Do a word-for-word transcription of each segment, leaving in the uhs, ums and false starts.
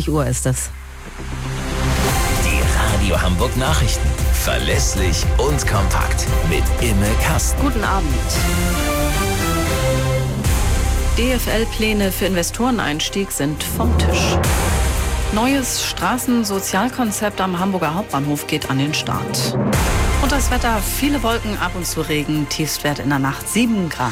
zwanzig Uhr ist es. Die Radio Hamburg Nachrichten. Verlässlich und kompakt. Mit Imme Kasten. Guten Abend. D F L-Pläne für Investoreneinstieg sind vom Tisch. Neues Straßensozialkonzept am Hamburger Hauptbahnhof geht an den Start. Und das Wetter, viele Wolken, ab und zu Regen, Tiefstwert in der Nacht sieben Grad.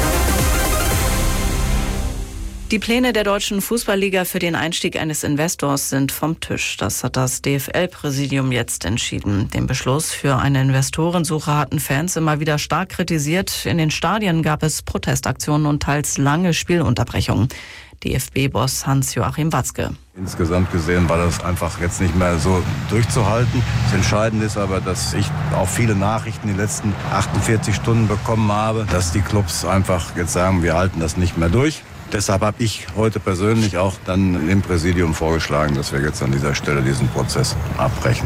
Die Pläne der Deutschen Fußballliga für den Einstieg eines Investors sind vom Tisch. Das hat das D F L-Präsidium jetzt entschieden. Den Beschluss für eine Investorensuche hatten Fans immer wieder stark kritisiert. In den Stadien gab es Protestaktionen und teils lange Spielunterbrechungen. D F B-Boss Hans-Joachim Watzke. Insgesamt gesehen war das einfach jetzt nicht mehr so durchzuhalten. Das Entscheidende ist aber, dass ich auch viele Nachrichten in den letzten achtundvierzig Stunden bekommen habe, dass die Clubs einfach jetzt sagen, wir halten das nicht mehr durch. Deshalb habe ich heute persönlich auch dann dem Präsidium vorgeschlagen, dass wir jetzt an dieser Stelle diesen Prozess abbrechen.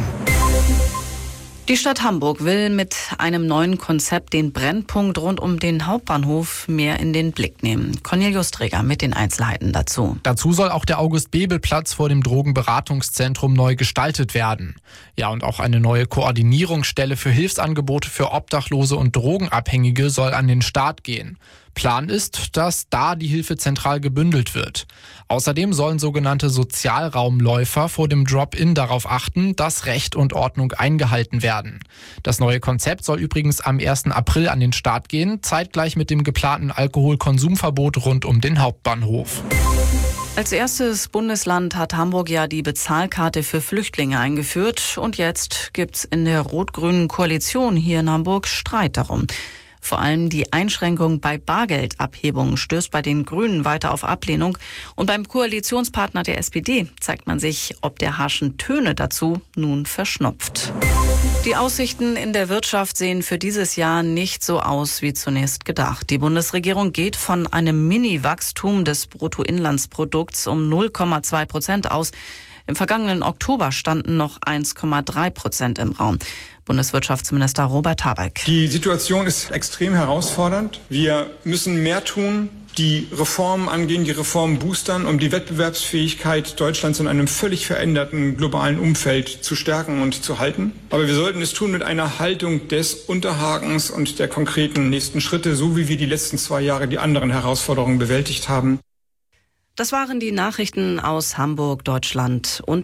Die Stadt Hamburg will mit einem neuen Konzept den Brennpunkt rund um den Hauptbahnhof mehr in den Blick nehmen. Cornelius Träger mit den Einzelheiten dazu. Dazu soll auch der August-Bebel-Platz vor dem Drogenberatungszentrum neu gestaltet werden. Ja, und auch eine neue Koordinierungsstelle für Hilfsangebote für Obdachlose und Drogenabhängige soll an den Start gehen. Plan ist, dass da die Hilfe zentral gebündelt wird. Außerdem sollen sogenannte Sozialraumläufer vor dem Drop-in darauf achten, dass Recht und Ordnung eingehalten werden. Das neue Konzept soll übrigens am ersten April an den Start gehen, zeitgleich mit dem geplanten Alkoholkonsumverbot rund um den Hauptbahnhof. Als erstes Bundesland hat Hamburg ja die Bezahlkarte für Flüchtlinge eingeführt. Und jetzt gibt's in der rot-grünen Koalition hier in Hamburg Streit darum. Vor allem die Einschränkung bei Bargeldabhebungen stößt bei den Grünen weiter auf Ablehnung. Und beim Koalitionspartner der S P D zeigt man sich, ob der harschen Töne dazu nun verschnupft. Die Aussichten in der Wirtschaft sehen für dieses Jahr nicht so aus wie zunächst gedacht. Die Bundesregierung geht von einem Mini-Wachstum des Bruttoinlandsprodukts um null Komma zwei Prozent aus. Im vergangenen Oktober standen noch eins Komma drei Prozent im Raum. Bundeswirtschaftsminister Robert Habeck. Die Situation ist extrem herausfordernd. Wir müssen mehr tun, die Reformen angehen, die Reformen boostern, um die Wettbewerbsfähigkeit Deutschlands in einem völlig veränderten globalen Umfeld zu stärken und zu halten. Aber wir sollten es tun mit einer Haltung des Unterhakens und der konkreten nächsten Schritte, so wie wir die letzten zwei Jahre die anderen Herausforderungen bewältigt haben. Das waren die Nachrichten aus Hamburg, Deutschland und